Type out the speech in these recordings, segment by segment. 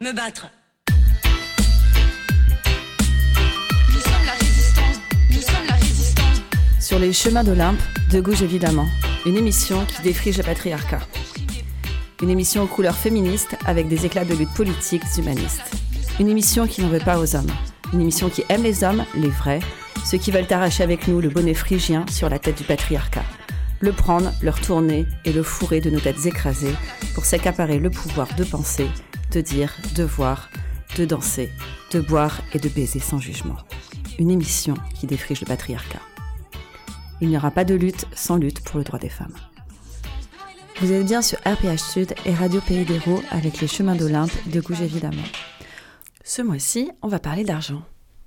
me battre. Nous sommes la résistance. Nous sommes la résistance. Sur les chemins d'Olympe, de gauche évidemment, une émission qui défriche le patriarcat. Une émission aux couleurs féministes avec des éclats de lutte politiques humanistes. Une émission qui n'en veut pas aux hommes. Une émission qui aime les hommes, les vrais, ceux qui veulent arracher avec nous le bonnet phrygien sur la tête du patriarcat. Le prendre, le retourner et le fourrer de nos têtes écrasées pour s'accaparer le pouvoir de penser, de dire, de voir, de danser, de boire et de baiser sans jugement. Une émission qui défriche le patriarcat. Il n'y aura pas de lutte sans lutte pour le droit des femmes. Vous êtes bien sur RPH Sud et Radio Pays d'Hérault avec les chemins d'Olympe de Gouges évidemment. Ce mois-ci, on va parler d'argent.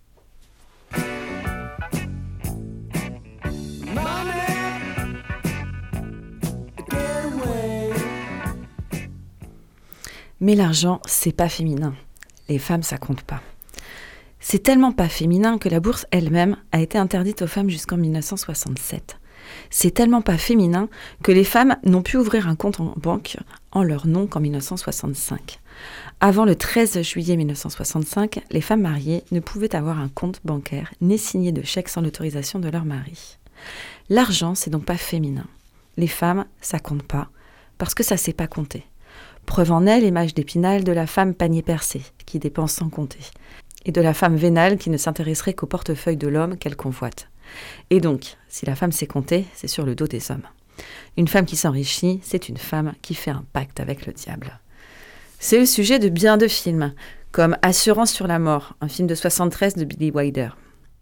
Mais l'argent, c'est pas féminin. Les femmes, ça compte pas. C'est tellement pas féminin que la bourse elle-même a été interdite aux femmes jusqu'en 1967. C'est tellement pas féminin que les femmes n'ont pu ouvrir un compte en banque en leur nom qu'en 1965. Avant le 13 juillet 1965, les femmes mariées ne pouvaient avoir un compte bancaire ni signer de chèque sans l'autorisation de leur mari. L'argent, c'est donc pas féminin. Les femmes, ça compte pas, parce que ça sait pas compter. Preuve en est l'image d'Épinal de la femme panier percé, qui dépense sans compter, et de la femme vénale qui ne s'intéresserait qu'au portefeuille de l'homme qu'elle convoite. Et donc, si la femme sait compter, c'est sur le dos des hommes. Une femme qui s'enrichit, c'est une femme qui fait un pacte avec le diable. C'est le sujet de bien de films, comme Assurance sur la mort, un film de 1973 de Billy Wilder.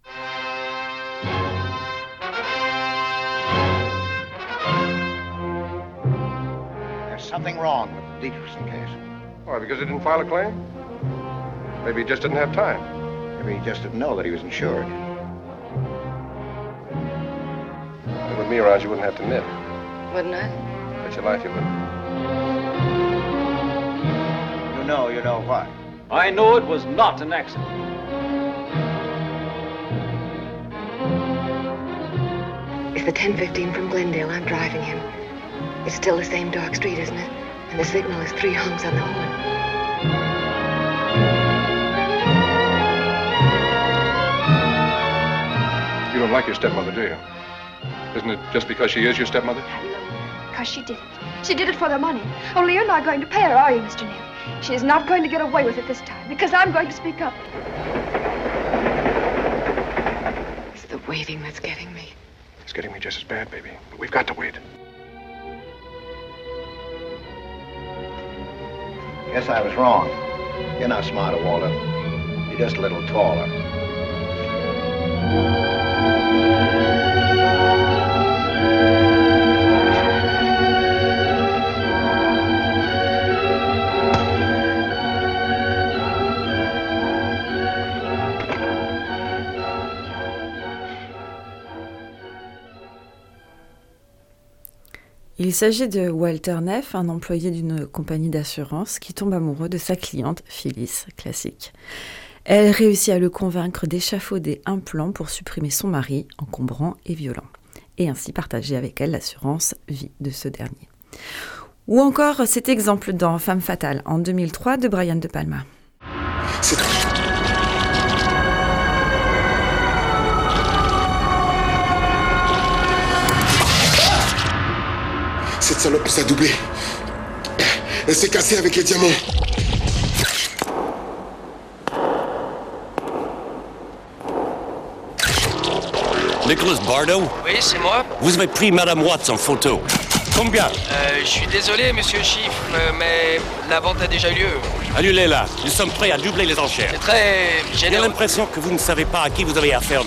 There's something wrong with the Dietrichson case. Why, because he didn't file a claim? Maybe he just didn't have time. Maybe he just didn't know that he was insured. With me around, you wouldn't have to knit. Wouldn't I? Bet your life you wouldn't. You know what? I know it was not an accident. It's the 10:15 from Glendale. I'm driving him. It's still the same dark street, isn't it? And the signal is 3 honks on the horn. You don't like your stepmother, do you? Isn't it just because she is your stepmother? Because she did it. She did it for the money. Only you're not going to pay her, are you, Mr. Neal? She is not going to get away with it this time, because I'm going to speak up. It's the waiting that's getting me. It's getting me just as bad, baby. But we've got to wait. Guess I was wrong. You're not smarter, Walter. You're just a little taller. Il s'agit de Walter Neff, un employé d'une compagnie d'assurance qui tombe amoureux de sa cliente, Phyllis, classique. Elle réussit à le convaincre d'échafauder un plan pour supprimer son mari, encombrant et violent, et ainsi partager avec elle l'assurance vie de ce dernier. Ou encore cet exemple dans Femme fatale, en 2003, de Brian De Palma. Cette salope nous a doublé. Elle s'est cassée avec les diamants. Nicholas Bardo? Oui, c'est moi. Vous avez pris Madame Watts en photo. Combien? Je suis désolé, monsieur Chiffre, mais la vente a déjà eu lieu. Annulez-la. Nous sommes prêts à doubler les enchères. C'est très J'ai généreux. l'impression que vous ne savez pas à qui vous avez affaire.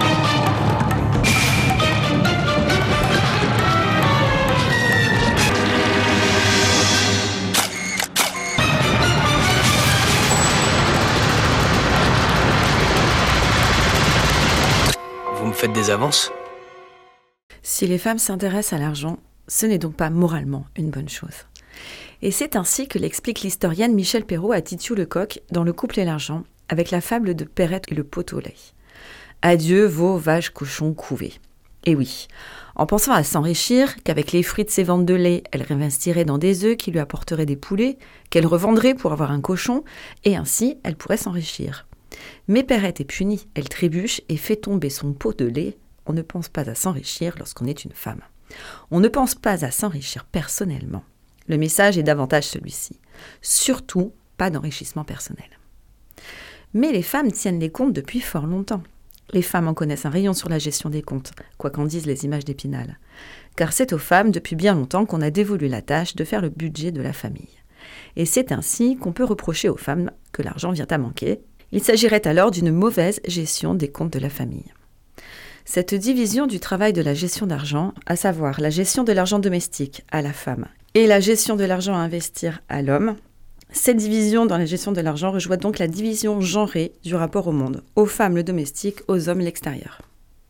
Vous me faites des avances? Si les femmes s'intéressent à l'argent, ce n'est donc pas moralement une bonne chose. Et c'est ainsi que l'explique l'historienne Michèle Perrault à Titiou Lecoq dans Le couple et l'argent, avec la fable de Perrette et le pot au lait. Adieu, veaux, vaches, cochons, couvés. Et oui, en pensant à s'enrichir, qu'avec les fruits de ses ventes de lait, elle réinvestirait dans des œufs qui lui apporteraient des poulets, qu'elle revendrait pour avoir un cochon, et ainsi elle pourrait s'enrichir. Mais Perrette est punie, elle trébuche et fait tomber son pot de lait. On ne pense pas à s'enrichir lorsqu'on est une femme. On ne pense pas à s'enrichir personnellement. Le message est davantage celui-ci. Surtout, pas d'enrichissement personnel. Mais les femmes tiennent les comptes depuis fort longtemps. Les femmes en connaissent un rayon sur la gestion des comptes, quoi qu'en disent les images d'Épinal. Car c'est aux femmes depuis bien longtemps qu'on a dévolu la tâche de faire le budget de la famille. Et c'est ainsi qu'on peut reprocher aux femmes que l'argent vient à manquer. Il s'agirait alors d'une mauvaise gestion des comptes de la famille. Cette division du travail de la gestion d'argent, à savoir la gestion de l'argent domestique à la femme et la gestion de l'argent à investir à l'homme, cette division dans la gestion de l'argent rejoint donc la division genrée du rapport au monde, aux femmes le domestique, aux hommes l'extérieur.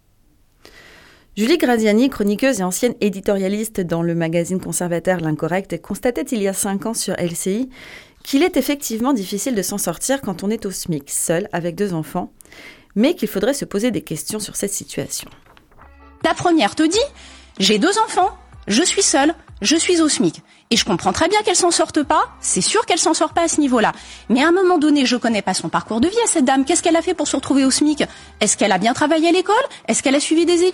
Julie Graziani, chroniqueuse et ancienne éditorialiste dans le magazine conservateur L'Incorrect, constatait il y a 5 ans sur LCI qu'il est effectivement difficile de s'en sortir quand on est au SMIC, seul, avec 2 enfants, mais qu'il faudrait se poser des questions sur cette situation. La première te dit « J'ai 2 enfants, je suis seule, je suis au SMIC. Et je comprends très bien qu'elle s'en sorte pas, c'est sûr qu'elle s'en sort pas à ce niveau-là. Mais à un moment donné, je connais pas son parcours de vie à cette dame. Qu'est-ce qu'elle a fait pour se retrouver au SMIC ? Est-ce qu'elle a bien travaillé à l'école ? Est-ce qu'elle a suivi des études ? »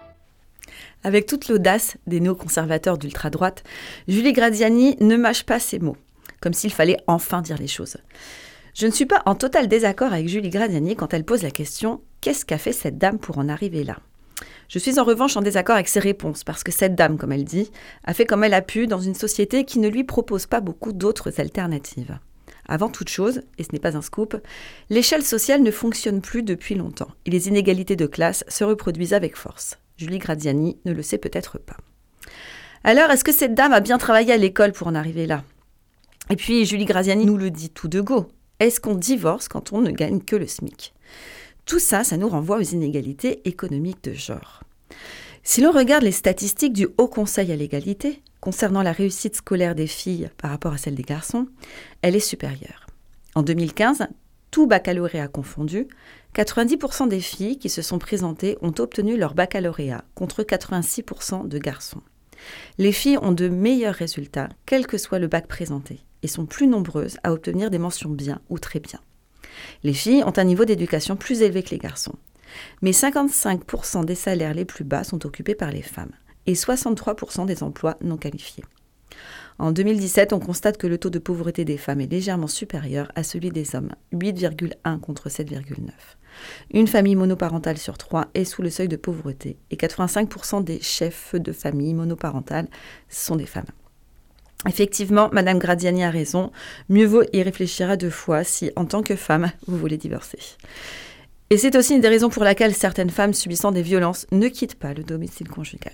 Avec toute l'audace des néoconservateurs d'ultra-droite, Julie Graziani ne mâche pas ses mots, comme s'il fallait enfin dire les choses. Je ne suis pas en total désaccord avec Julie Graziani quand elle pose la question « Qu'est-ce qu'a fait cette dame pour en arriver là ?» Je suis en revanche en désaccord avec ses réponses, parce que cette dame, comme elle dit, a fait comme elle a pu dans une société qui ne lui propose pas beaucoup d'autres alternatives. Avant toute chose, et ce n'est pas un scoop, l'échelle sociale ne fonctionne plus depuis longtemps, et les inégalités de classe se reproduisent avec force. Julie Graziani ne le sait peut-être pas. Alors, est-ce que cette dame a bien travaillé à l'école pour en arriver là ? Et puis, Julie Graziani nous le dit tout de go. Est-ce qu'on divorce quand on ne gagne que le SMIC ? Tout ça, ça nous renvoie aux inégalités économiques de genre. Si l'on regarde les statistiques du Haut Conseil à l'égalité, concernant la réussite scolaire des filles par rapport à celle des garçons, elle est supérieure. En 2015, tout baccalauréat confondu, 90% des filles qui se sont présentées ont obtenu leur baccalauréat, contre 86% de garçons. Les filles ont de meilleurs résultats, quel que soit le bac présenté, et sont plus nombreuses à obtenir des mentions bien ou très bien. Les filles ont un niveau d'éducation plus élevé que les garçons. Mais 55% des salaires les plus bas sont occupés par les femmes et 63% des emplois non qualifiés. En 2017, on constate que le taux de pauvreté des femmes est légèrement supérieur à celui des hommes, 8,1 contre 7,9. Une famille monoparentale sur 3 est sous le seuil de pauvreté et 85% des chefs de famille monoparentales sont des femmes. Effectivement, Madame Graziani a raison, mieux vaut y réfléchir à 2 fois si, en tant que femme, vous voulez divorcer. Et c'est aussi une des raisons pour laquelle certaines femmes subissant des violences ne quittent pas le domicile conjugal.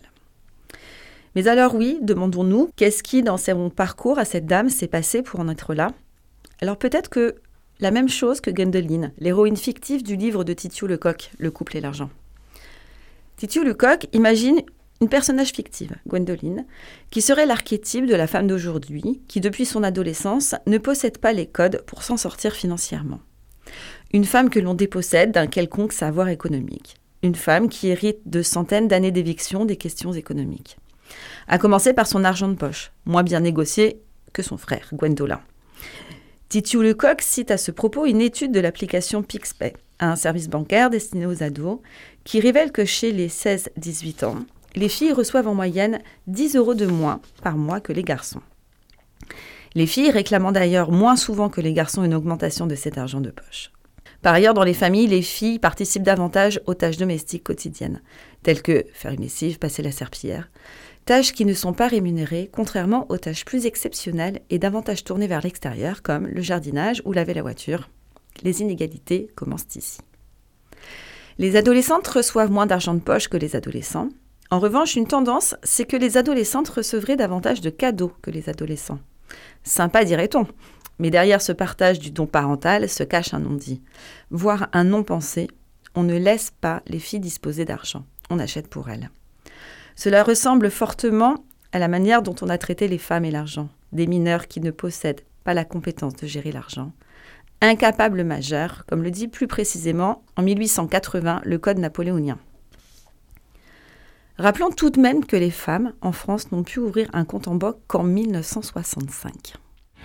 Mais alors oui, demandons-nous, qu'est-ce qui, dans son parcours à cette dame, s'est passé pour en être là ? Alors peut-être que la même chose que Gwendoline, l'héroïne fictive du livre de Titiou Lecoq, Le couple et l'argent. Titiou Lecoq imagine une personnage fictive, Gwendoline, qui serait l'archétype de la femme d'aujourd'hui, qui depuis son adolescence ne possède pas les codes pour s'en sortir financièrement. Une femme que l'on dépossède d'un quelconque savoir économique. Une femme qui hérite de centaines d'années d'éviction des questions économiques. À commencer par son argent de poche, moins bien négocié que son frère, Gwendolyn. Titiou Lecoq cite à ce propos une étude de l'application PixPay, un service bancaire destiné aux ados, qui révèle que chez les 16-18 ans, les filles reçoivent en moyenne 10 € de moins par mois que les garçons. Les filles réclamant d'ailleurs moins souvent que les garçons une augmentation de cet argent de poche. Par ailleurs, dans les familles, les filles participent davantage aux tâches domestiques quotidiennes, telles que faire une lessive, passer la serpillière, tâches qui ne sont pas rémunérées, contrairement aux tâches plus exceptionnelles et davantage tournées vers l'extérieur, comme le jardinage ou laver la voiture. Les inégalités commencent ici. Les adolescentes reçoivent moins d'argent de poche que les adolescents. En revanche, une tendance, c'est que les adolescentes recevraient davantage de cadeaux que les adolescents. Sympa, dirait-on. Mais derrière ce partage du don parental se cache un non-dit, voire un non-pensé. On ne laisse pas les filles disposer d'argent, on achète pour elles. Cela ressemble fortement à la manière dont on a traité les femmes et l'argent, des mineurs qui ne possèdent pas la compétence de gérer l'argent, incapables majeurs, comme le dit plus précisément en 1880 le Code napoléonien. Rappelons tout de même que les femmes, en France, n'ont pu ouvrir un compte en banque qu'en 1965.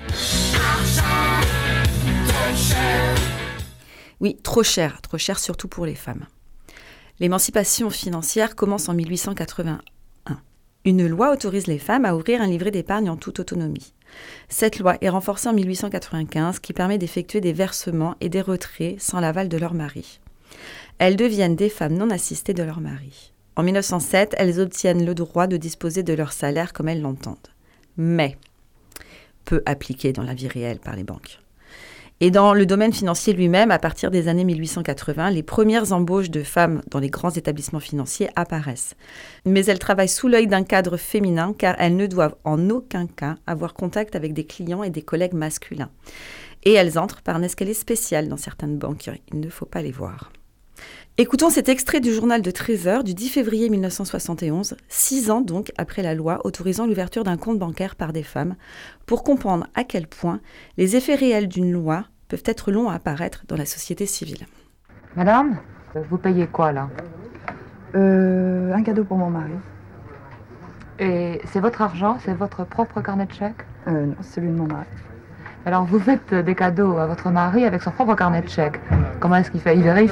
Oui, trop cher surtout pour les femmes. L'émancipation financière commence en 1881. Une loi autorise les femmes à ouvrir un livret d'épargne en toute autonomie. Cette loi est renforcée en 1895 qui permet d'effectuer des versements et des retraits sans l'aval de leur mari. Elles deviennent des femmes non assistées de leur mari. En 1907, elles obtiennent le droit de disposer de leur salaire comme elles l'entendent. Mais peu appliqué dans la vie réelle par les banques. Et dans le domaine financier lui-même, à partir des années 1880, les premières embauches de femmes dans les grands établissements financiers apparaissent. Mais elles travaillent sous l'œil d'un cadre féminin car elles ne doivent en aucun cas avoir contact avec des clients et des collègues masculins. Et elles entrent par un escalier spécial dans certaines banques. Il ne faut pas les voir. Écoutons cet extrait du journal de 13h du 10 février 1971, 6 ans donc après la loi autorisant l'ouverture d'un compte bancaire par des femmes, pour comprendre à quel point les effets réels d'une loi peuvent être longs à apparaître dans la société civile. Madame, vous payez quoi là ? Un cadeau pour mon mari. Et c'est votre argent, c'est votre propre carnet de chèques ? Non, c'est celui de mon mari. Alors vous faites des cadeaux à votre mari avec son propre carnet de chèques. Comment est-ce qu'il fait ? Il vérifie ?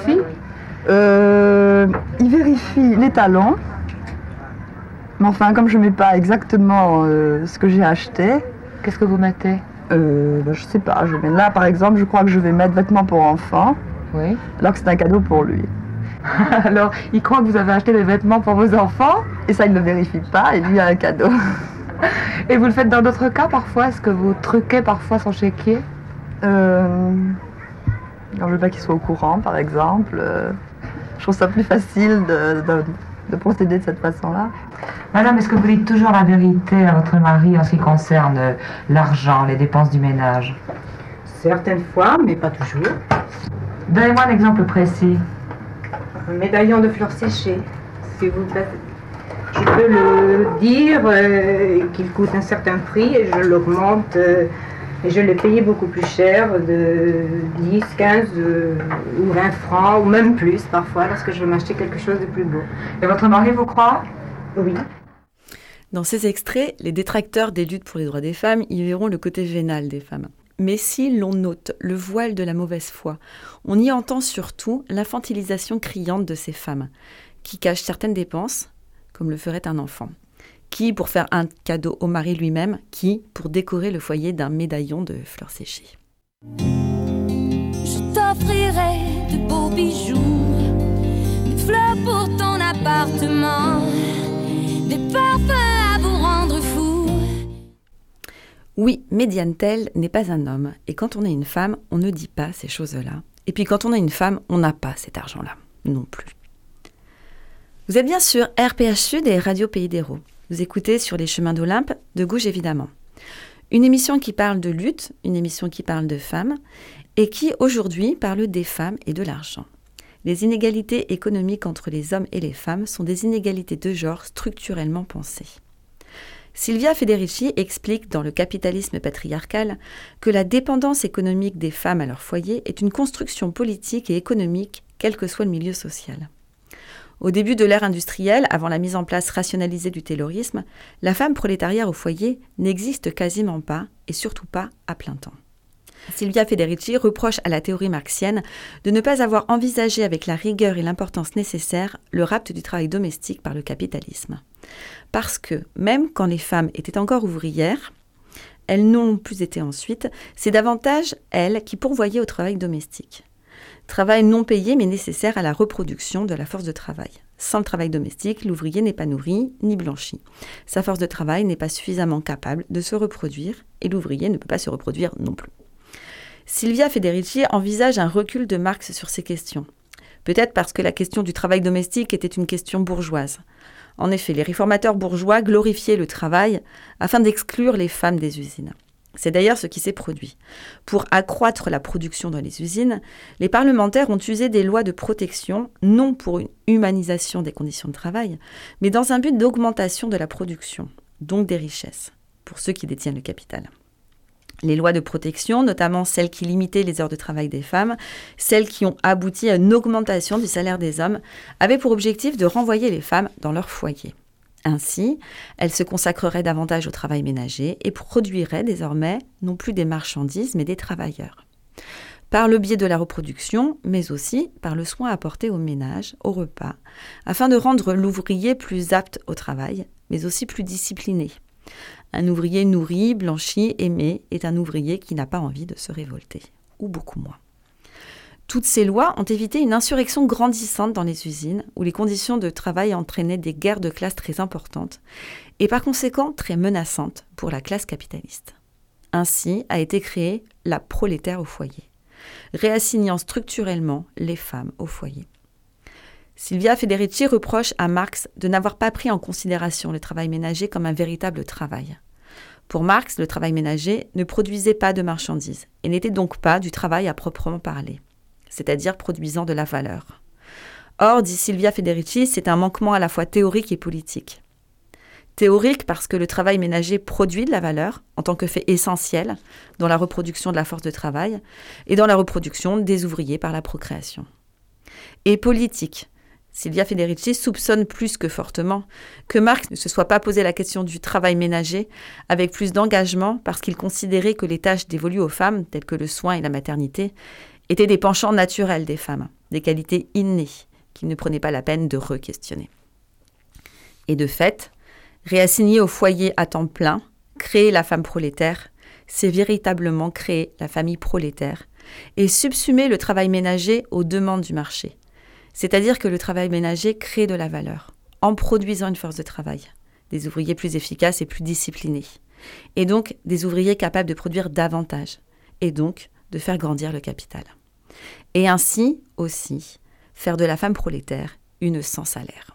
Il vérifie les talons. Mais enfin, comme je ne mets pas exactement ce que j'ai acheté... Qu'est-ce que vous mettez ? Je sais pas. Je mets là, par exemple, je crois que je vais mettre vêtements pour enfants. Oui. Alors que c'est un cadeau pour lui. Alors, il croit que vous avez acheté des vêtements pour vos enfants ? Et ça, il ne le vérifie pas, et lui a un cadeau. Et vous le faites dans d'autres cas, parfois ? Est-ce que vous truquez parfois son chéquier ? Quand je veux pas qu'il soit au courant, par exemple. Je trouve ça plus facile de procéder de cette façon-là. Madame, est-ce que vous dites toujours la vérité à votre mari en ce qui concerne l'argent, les dépenses du ménage ? Certaines fois, mais pas toujours. Donnez-moi un exemple précis. Un médaillon de fleurs séchées, s'il vous plaît. Je peux le dire qu'il coûte un certain prix et je l'augmente et je l'ai payé beaucoup plus cher, de 10, 15 ou 20 francs, ou même plus parfois, lorsque je veux m'acheter quelque chose de plus beau. Et votre mari vous croit ? Oui. Dans ces extraits, les détracteurs des luttes pour les droits des femmes y verront le côté vénal des femmes. Mais si l'on note le voile de la mauvaise foi, on y entend surtout l'infantilisation criante de ces femmes, qui cachent certaines dépenses, comme le ferait un enfant, qui pour faire un cadeau au mari lui-même, qui pour décorer le foyer d'un médaillon de fleurs séchées. Je t'offrirai de beaux bijoux, des fleurs pour ton appartement, des parfums à vous rendre fou. Oui, Médiane Tell n'est pas un homme, et quand on est une femme, on ne dit pas ces choses-là. Et puis quand on est une femme, on n'a pas cet argent-là, non plus. Vous êtes bien sur RPH Sud et Radio Pays d'Hérault. Vous écoutez Sur les chemins d'Olympe, de Gouges évidemment. Une émission qui parle de lutte, une émission qui parle de femmes, et qui aujourd'hui parle des femmes et de l'argent. Les inégalités économiques entre les hommes et les femmes sont des inégalités de genre structurellement pensées. Silvia Federici explique dans Le capitalisme patriarcal que la dépendance économique des femmes à leur foyer est une construction politique et économique, quel que soit le milieu social. Au début de l'ère industrielle, avant la mise en place rationalisée du taylorisme, la femme prolétarière au foyer n'existe quasiment pas, et surtout pas à plein temps. Silvia Federici reproche à la théorie marxienne de ne pas avoir envisagé avec la rigueur et l'importance nécessaires le rapt du travail domestique par le capitalisme. Parce que, même quand les femmes étaient encore ouvrières, elles n'ont plus été ensuite, c'est davantage elles qui pourvoyaient au travail domestique. Travail non payé mais nécessaire à la reproduction de la force de travail. Sans le travail domestique, l'ouvrier n'est pas nourri ni blanchi. Sa force de travail n'est pas suffisamment capable de se reproduire et l'ouvrier ne peut pas se reproduire non plus. Silvia Federici envisage un recul de Marx sur ces questions. Peut-être parce que la question du travail domestique était une question bourgeoise. En effet, les réformateurs bourgeois glorifiaient le travail afin d'exclure les femmes des usines. C'est d'ailleurs ce qui s'est produit. Pour accroître la production dans les usines, les parlementaires ont usé des lois de protection, non pour une humanisation des conditions de travail, mais dans un but d'augmentation de la production, donc des richesses, pour ceux qui détiennent le capital. Les lois de protection, notamment celles qui limitaient les heures de travail des femmes, celles qui ont abouti à une augmentation du salaire des hommes, avaient pour objectif de renvoyer les femmes dans leur foyer. Ainsi, elles se consacreraient davantage au travail ménager et produiraient désormais non plus des marchandises, mais des travailleurs. Par le biais de la reproduction, mais aussi par le soin apporté au ménage, au repas, afin de rendre l'ouvrier plus apte au travail, mais aussi plus discipliné. Un ouvrier nourri, blanchi, aimé est un ouvrier qui n'a pas envie de se révolter, ou beaucoup moins. Toutes ces lois ont évité une insurrection grandissante dans les usines, où les conditions de travail entraînaient des guerres de classe très importantes, et par conséquent très menaçantes pour la classe capitaliste. Ainsi a été créée la prolétaire au foyer, réassignant structurellement les femmes au foyer. Silvia Federici reproche à Marx de n'avoir pas pris en considération le travail ménager comme un véritable travail. Pour Marx, le travail ménager ne produisait pas de marchandises et n'était donc pas du travail à proprement parler, c'est-à-dire produisant de la valeur. Or, dit Silvia Federici, c'est un manquement à la fois théorique et politique. Théorique parce que le travail ménager produit de la valeur en tant que fait essentiel dans la reproduction de la force de travail et dans la reproduction des ouvriers par la procréation. Et politique. Silvia Federici soupçonne plus que fortement que Marx ne se soit pas posé la question du travail ménager avec plus d'engagement parce qu'il considérait que les tâches dévolues aux femmes, telles que le soin et la maternité, étaient des penchants naturels des femmes, des qualités innées qu'il ne prenait pas la peine de re-questionner. Et de fait, réassigner au foyer à temps plein, créer la femme prolétaire, c'est véritablement créer la famille prolétaire et subsumer le travail ménager aux demandes du marché. C'est-à-dire que le travail ménager crée de la valeur, en produisant une force de travail, des ouvriers plus efficaces et plus disciplinés, et donc des ouvriers capables de produire davantage, et donc de faire grandir le capital. Et ainsi, aussi, faire de la femme prolétaire une sans salaire.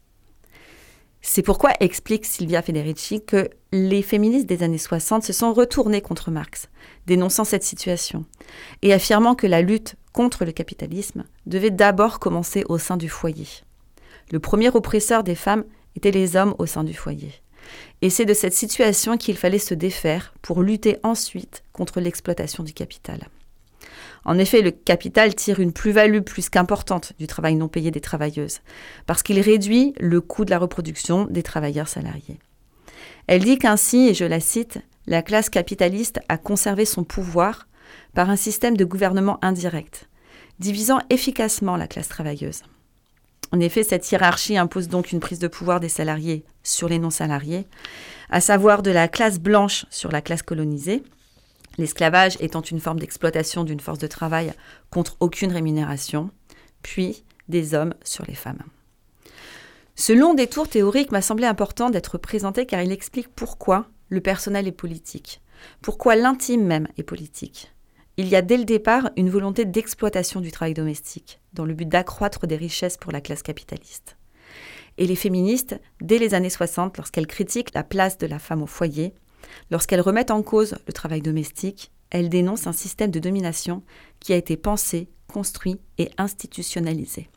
C'est pourquoi explique Silvia Federici que les féministes des années 60 se sont retournées contre Marx, dénonçant cette situation, et affirmant que la lutte contre le capitalisme devait d'abord commencer au sein du foyer. Le premier oppresseur des femmes étaient les hommes au sein du foyer. Et c'est de cette situation qu'il fallait se défaire pour lutter ensuite contre l'exploitation du capital. En effet, le capital tire une plus-value plus qu'importante du travail non payé des travailleuses, parce qu'il réduit le coût de la reproduction des travailleurs salariés. Elle dit qu'ainsi, et je la cite, « La classe capitaliste a conservé son pouvoir par un système de gouvernement indirect, divisant efficacement la classe travailleuse. En effet, cette hiérarchie impose donc une prise de pouvoir des salariés sur les non-salariés, à savoir de la classe blanche sur la classe colonisée, l'esclavage étant une forme d'exploitation d'une force de travail contre aucune rémunération, puis des hommes sur les femmes. Ce long détour théorique m'a semblé important d'être présenté car il explique pourquoi le personnel est politique, pourquoi l'intime même est politique. Il y a dès le départ une volonté d'exploitation du travail domestique, dans le but d'accroître des richesses pour la classe capitaliste. Et les féministes, dès les années 60, lorsqu'elles critiquent la place de la femme au foyer, lorsqu'elles remettent en cause le travail domestique, elles dénoncent un système de domination qui a été pensé, construit et institutionnalisé.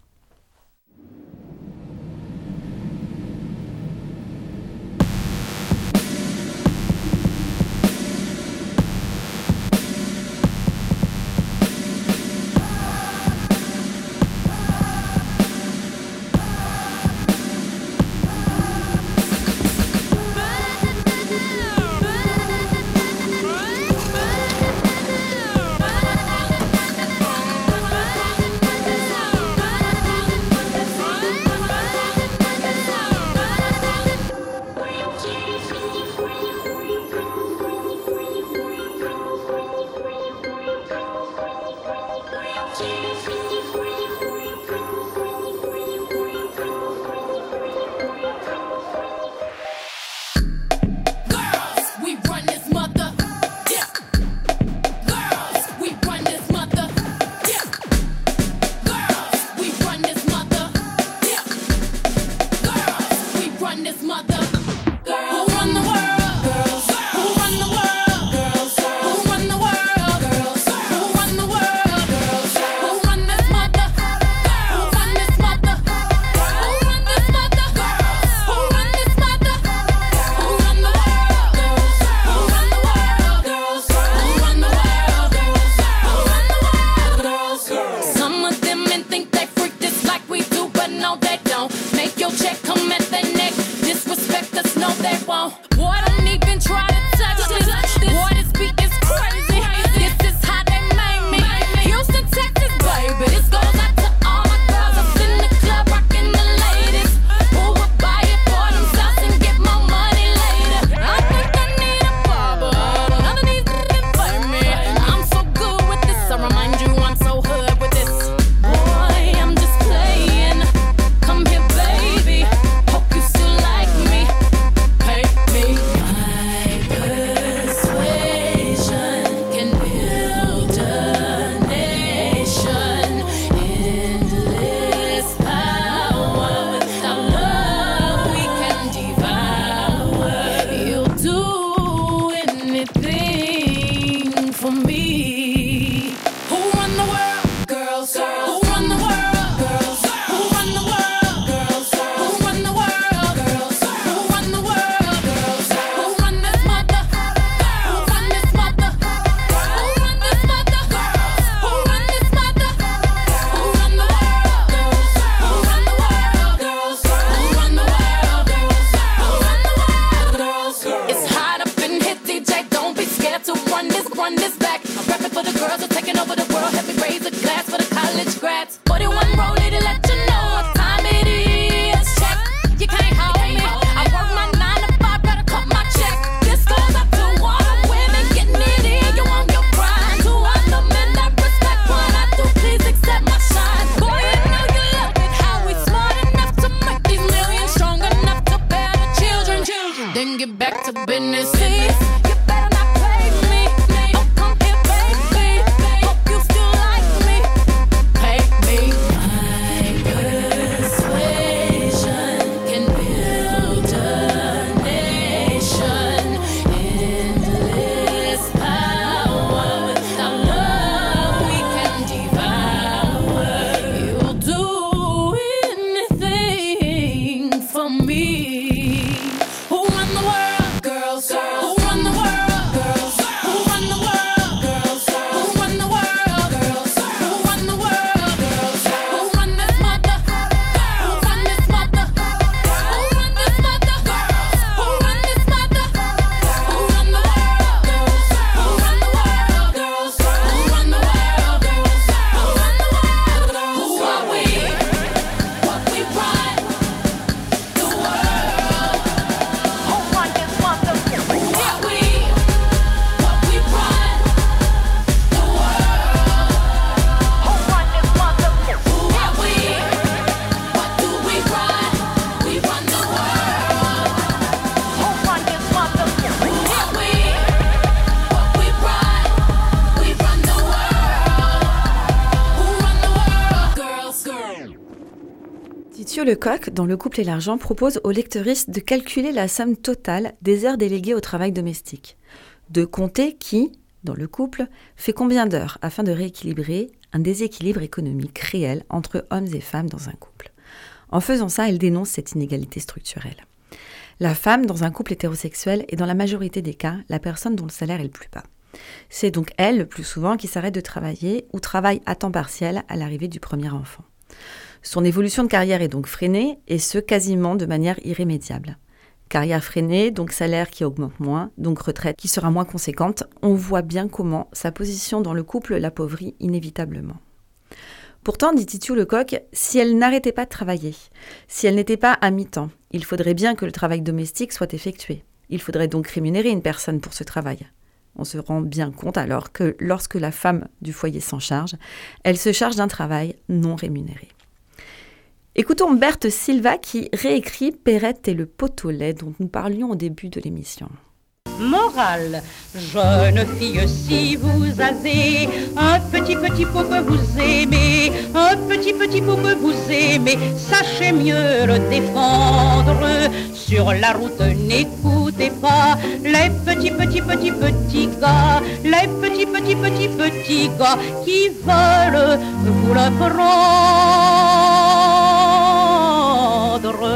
taking over the world, help me raise a glass for the college grads. 41 rollie to let you know what time it is. Check, you can't hold me. I work my 9 to 5, better cut my check. This goes up to all the women getting it in. You want your grind. To all the men that respect what I do, please accept my shine. Boy, you know you love it. How we smart enough to make these millions, strong enough to bear the children. Then get back to business. See, you better not play me. Oh, come here, baby. Hope you still like me. Pay me. My persuasion can build a nation. Endless power. Without love, we can devour. You'll do anything for me. Who run the world? Girls. Who run the world? Girls. Who run the world? Girls. Who run the world? Girls. Who run the world? Girls. Who run this mother? Who run this mother? Who run this mother? Who run this mother? Who run the world? Girls. Who run the world? Girls. Who run the world? Girls. Who run the world? Who are we? What we run? The world. Who run this mother? Who are we? What we run? The world. Who run this mother? Who are we? What do we run? We run the world. Who run this mother? Who are we? What we run? We run the world. Who run the world? Girls. Titiou Lecoq, dans Le couple et l'argent, propose aux lectrices de calculer la somme totale des heures déléguées au travail domestique, de compter qui, dans le couple, fait combien d'heures afin de rééquilibrer un déséquilibre économique réel entre hommes et femmes dans un couple. En faisant ça, elle dénonce cette inégalité structurelle. La femme, dans un couple hétérosexuel, est dans la majorité des cas la personne dont le salaire est le plus bas. C'est donc elle, le plus souvent, qui s'arrête de travailler ou travaille à temps partiel à l'arrivée du premier enfant. Son évolution de carrière est donc freinée, et ce, quasiment de manière irrémédiable. Carrière freinée, donc salaire qui augmente moins, donc retraite qui sera moins conséquente. On voit bien comment sa position dans le couple l'appauvrit inévitablement. Pourtant, dit Titiou Lecoq, si elle n'arrêtait pas de travailler, si elle n'était pas à mi-temps, il faudrait bien que le travail domestique soit effectué. Il faudrait donc rémunérer une personne pour ce travail. On se rend bien compte alors que lorsque la femme du foyer s'en charge, elle se charge d'un travail non rémunéré. Écoutons Berthe Silva qui réécrit Perrette et le pot au lait dont nous parlions au début de l'émission. Morale, jeune fille, si vous avez un petit pot que vous aimez, un petit pot que vous aimez, sachez mieux le défendre. Sur la route, n'écoutez pas les petits gars, les petits gars qui veulent vous le prendre.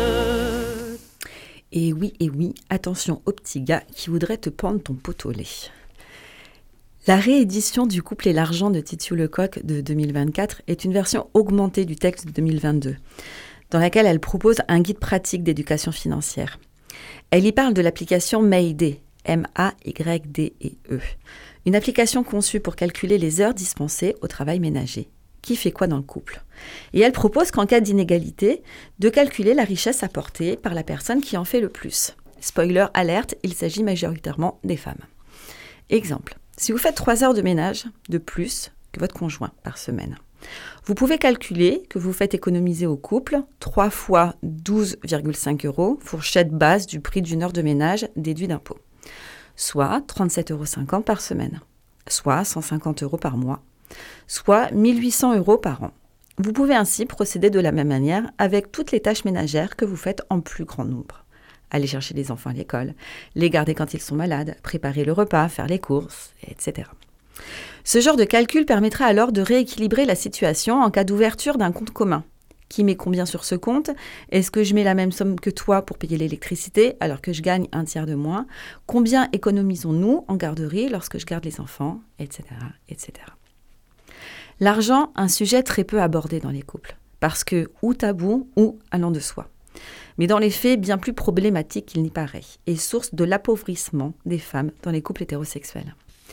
Et oui, attention aux petits gars qui voudraient te prendre ton pot au lait. La réédition du couple et l'argent de Titiou Lecoq de 2024 est une version augmentée du texte de 2022, dans laquelle elle propose un guide pratique d'éducation financière. Elle y parle de l'application Mayday, M-A-Y-D-E, une application conçue pour calculer les heures dispensées au travail ménager. Qui fait quoi dans le couple. Et elle propose qu'en cas d'inégalité, de calculer la richesse apportée par la personne qui en fait le plus. Spoiler alerte, il s'agit majoritairement des femmes. Exemple, si vous faites 3 heures de ménage de plus que votre conjoint par semaine, vous pouvez calculer que vous faites économiser au couple 3 fois 12,5 €, fourchette basse du prix d'une heure de ménage déduit d'impôts, soit 37,50 € par semaine, soit 150 € par mois, soit 1 800 € par an. Vous pouvez ainsi procéder de la même manière avec toutes les tâches ménagères que vous faites en plus grand nombre. Aller chercher les enfants à l'école, les garder quand ils sont malades, préparer le repas, faire les courses, etc. Ce genre de calcul permettra alors de rééquilibrer la situation en cas d'ouverture d'un compte commun. Qui met combien sur ce compte ? Est-ce que je mets la même somme que toi pour payer l'électricité alors que je gagne un tiers de moins ? Combien économisons-nous en garderie lorsque je garde les enfants ? Etc. etc. L'argent, un sujet très peu abordé dans les couples, parce que ou tabou ou allant de soi. Mais dans les faits, bien plus problématique qu'il n'y paraît, et source de l'appauvrissement des femmes dans les couples hétérosexuels.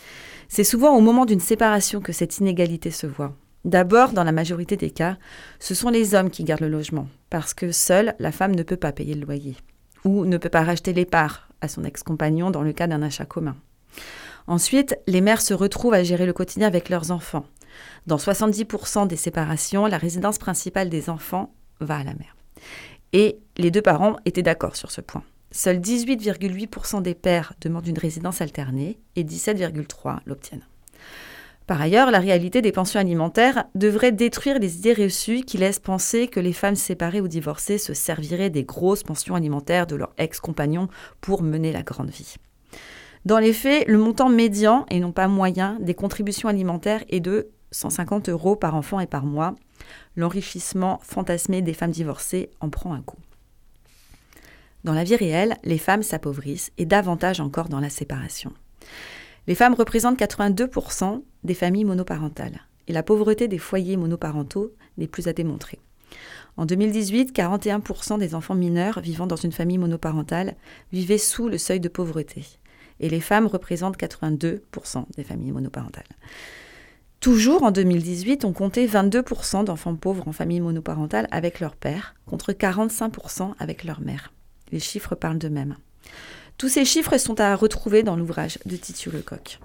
C'est souvent au moment d'une séparation que cette inégalité se voit. D'abord, dans la majorité des cas, ce sont les hommes qui gardent le logement, parce que seule, la femme ne peut pas payer le loyer, ou ne peut pas racheter les parts à son ex-compagnon dans le cas d'un achat commun. Ensuite, les mères se retrouvent à gérer le quotidien avec leurs enfants. Dans 70% des séparations, la résidence principale des enfants va à la mère. Et les deux parents étaient d'accord sur ce point. Seuls 18,8% des pères demandent une résidence alternée et 17,3% l'obtiennent. Par ailleurs, la réalité des pensions alimentaires devrait détruire les idées reçues qui laissent penser que les femmes séparées ou divorcées se serviraient des grosses pensions alimentaires de leur ex-compagnon pour mener la grande vie. Dans les faits, le montant médian, et non pas moyen, des contributions alimentaires est de 150 € par enfant et par mois. L'enrichissement fantasmé des femmes divorcées en prend un coup. Dans la vie réelle, les femmes s'appauvrissent et davantage encore dans la séparation. Les femmes représentent 82% des familles monoparentales et la pauvreté des foyers monoparentaux n'est plus à démontrer. En 2018, 41% des enfants mineurs vivant dans une famille monoparentale vivaient sous le seuil de pauvreté et les femmes représentent 82% des familles monoparentales. Toujours en 2018, on comptait 22% d'enfants pauvres en famille monoparentale avec leur père, contre 45% avec leur mère. Les chiffres parlent d'eux-mêmes. Tous ces chiffres sont à retrouver dans l'ouvrage de Titu Lecoq.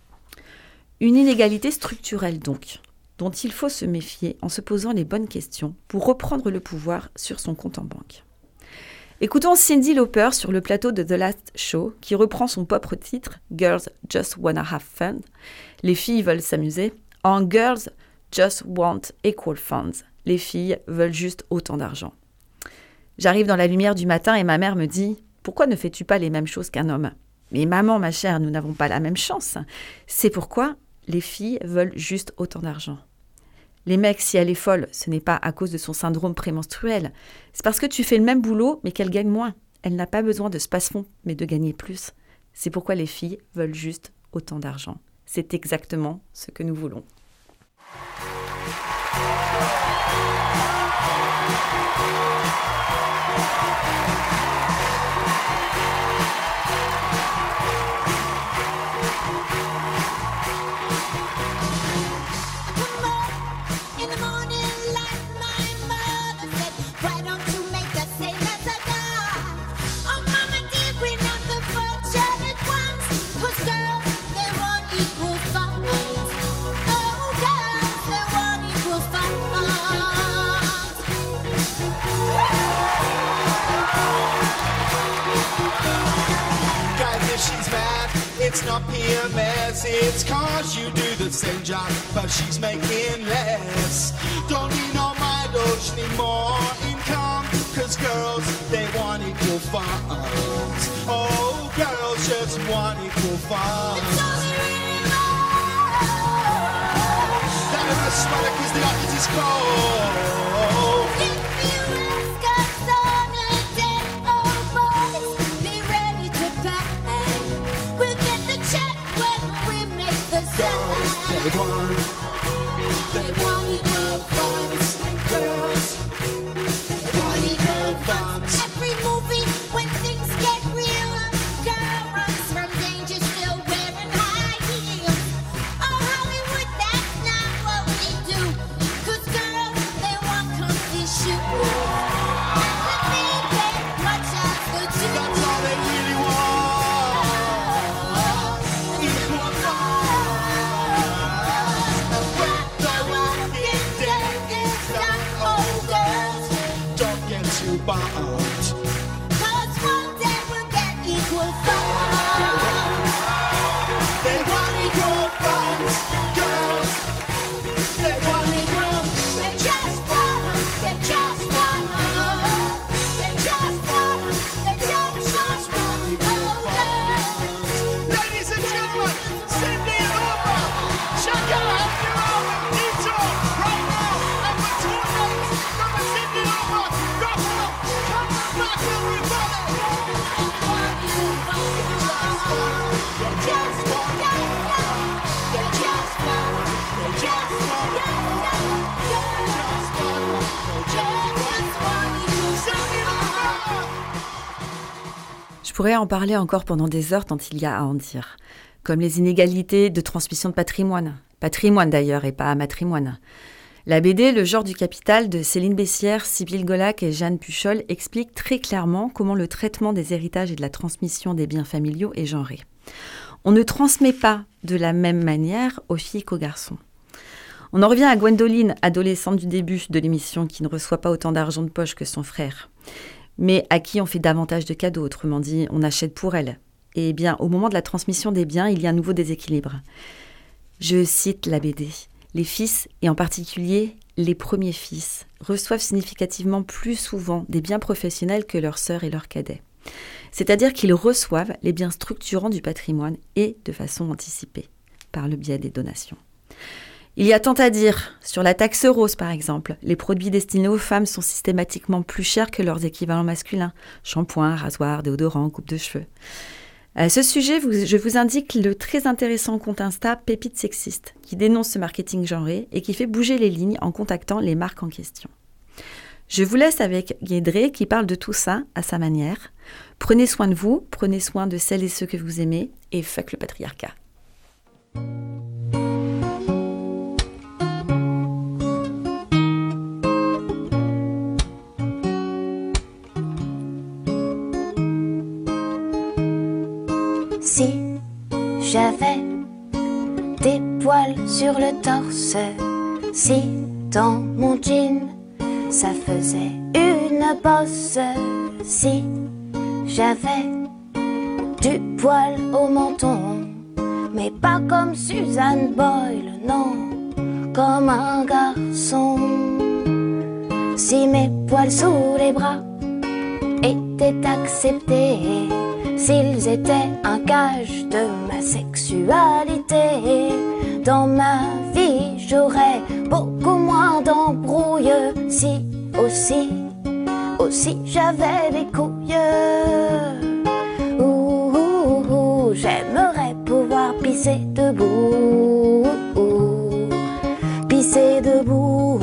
Une inégalité structurelle donc, dont il faut se méfier en se posant les bonnes questions pour reprendre le pouvoir sur son compte en banque. Écoutons Cyndi Lauper sur le plateau de The Last Show qui reprend son propre titre « Girls Just Wanna Have Fun ». Les filles veulent s'amuser en « Girls Just Want Equal Funds ». Les filles veulent juste autant d'argent. J'arrive dans la lumière du matin et ma mère me dit « Pourquoi ne fais-tu pas les mêmes choses qu'un homme ?»« Mais maman, ma chère, nous n'avons pas la même chance. C'est pourquoi les filles veulent juste autant d'argent. » Les mecs, si elle est folle, ce n'est pas à cause de son syndrome prémenstruel. C'est parce que tu fais le même boulot, mais qu'elle gagne moins. Elle n'a pas besoin de space-fond, mais de gagner plus. C'est pourquoi les filles veulent juste autant d'argent. C'est exactement ce que nous voulons. It's not PMS, it's cause you do the same job, but she's making less. Don't need no mileage, she need more income, cause girls, they want equal funds. Oh, girls just want equal funds. It's all they really want. That is the sweater cause the office is cold. If you ask us on a date, oh boys, be ready to pay. We'll get the check when we make the sale. They want equal funds. Girls, they want equal funds. Every movie, when things get real, a girl runs from danger still wearing high heels. Oh, Hollywood, that's not what we do. Cause girls, they want comfy shoes. And the men get much of the two. That's all they really want. Equal funds. And what the working day is done, oh girls, don't get too bummed. Cause one day we'll get equal funds. They want equal funds. Girls, they want equal. They just want, they just want, they just want, they just want equal funds. Ladies and gentlemen, Cyndi Lauper, check out your album Detour right now. And for 2 days from the Cyndi Lauper gospel, come on back everybody. They want equal funds. They just want, they just want, they just want, they just want equal. Cyndi Lauper. Je pourrais en parler encore pendant des heures tant il y a à en dire. comme les inégalités de transmission de patrimoine d'ailleurs et pas matrimoine. La BD Le genre du capital de Céline Bessières, Sybille Golac et Jeanne Puchol explique très clairement comment le traitement des héritages et de la transmission des biens familiaux est genré. On ne transmet pas de la même manière aux filles qu'aux garçons. On en revient à Gwendoline, adolescente du début de l'émission, qui ne reçoit pas autant d'argent de poche que son frère, mais à qui on fait davantage de cadeaux, autrement dit, on achète pour elle. Et bien, au moment de la transmission des biens, il y a un nouveau déséquilibre. Je cite la BD. Les fils, et en particulier les premiers fils, reçoivent significativement plus souvent des biens professionnels que leurs sœurs et leurs cadets. C'est-à-dire qu'ils reçoivent les biens structurants du patrimoine et de façon anticipée, par le biais des donations. Il y a tant à dire sur la taxe rose, par exemple. Les produits destinés aux femmes sont systématiquement plus chers que leurs équivalents masculins. Shampoing, rasoir, déodorant, coupe de cheveux. À ce sujet, je vous indique le très intéressant compte Insta Pépite Sexiste, qui dénonce ce marketing genré et qui fait bouger les lignes en contactant les marques en question. Je vous laisse avec Guédré qui parle de tout ça à sa manière. Prenez soin de vous, prenez soin de celles et ceux que vous aimez et fuck le patriarcat. Si j'avais des poils sur le torse, si dans mon jean ça faisait une bosse, si j'avais du poil au menton, mais pas comme Suzanne Boyle, non, comme un garçon. Si mes poils sous les bras étaient acceptés, s'ils étaient un gage de ma sexualité, dans ma vie j'aurais beaucoup moins d'embrouilles. Si aussi j'avais des couilles. J'aimerais pouvoir pisser debout, pisser debout.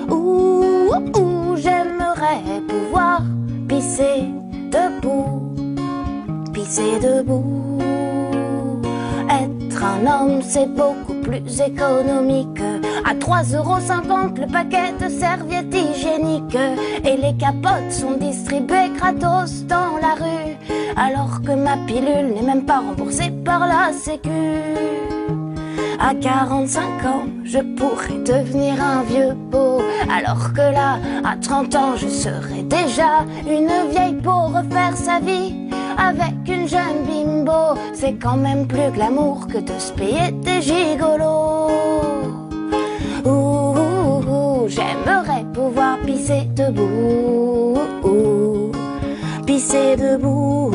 J'aimerais pouvoir pisser debout. Pisser debout. Être un homme, c'est beaucoup plus économique. À 3,50 € le paquet de serviettes hygiéniques. Et les capotes sont distribuées gratos dans la rue, alors que ma pilule n'est même pas remboursée par la sécu. À 45 ans, je pourrais devenir un vieux pot, alors que là, à 30 ans, je serais déjà une vieille peau. Refaire sa vie avec une jeune bimbo, c'est quand même plus glamour que de se payer des gigolos. J'aimerais pouvoir pisser debout, pisser debout.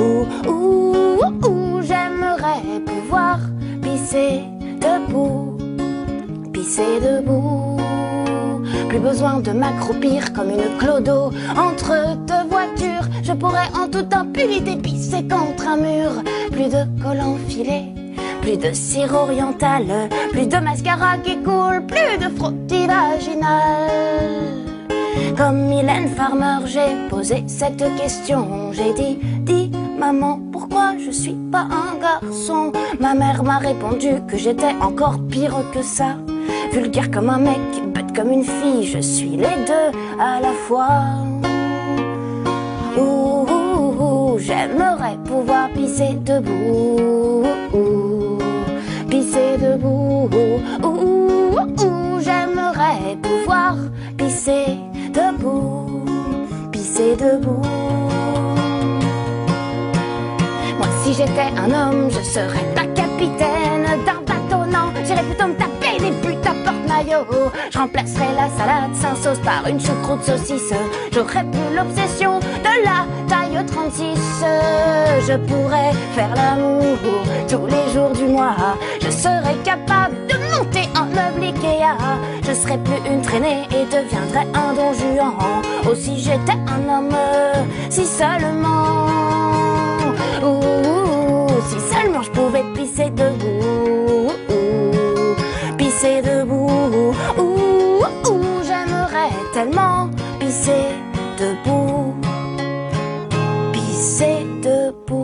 J'aimerais pouvoir pisser debout, pisser debout. Plus besoin de m'accroupir comme une clodo entre deux voitures. Je pourrais en toute impunité pisser contre un mur. Plus de col enfilé, plus de cire orientale, plus de mascara qui coule, plus de frottis vaginal. Comme Mylène Farmer, j'ai posé cette question. J'ai dit maman, pourquoi je suis pas un garçon? Ma mère m'a répondu que j'étais encore pire que ça. Vulgaire comme un mec, bête comme une fille, je suis les deux à la fois. J'aimerais pouvoir pisser debout, pisser debout. J'aimerais pouvoir pisser debout, pisser debout. Moi, si j'étais un homme, je serais pas capitaine d'un bateau, non. J'irais plutôt me taper des buts à porte-maillot. Je remplacerais la salade sans sauce par une choucroute saucisse. J'aurais plus l'obsession de la taille 36. Je pourrais faire l'amour tous les jours du mois. Je serais capable de monter en meuble Ikea. Je serais plus une traînée et deviendrais un don Juan. Oh, si j'étais un homme, si seulement. Si seulement je pouvais pisser debout, pisser debout. J'aimerais tellement pisser debout, pisser debout.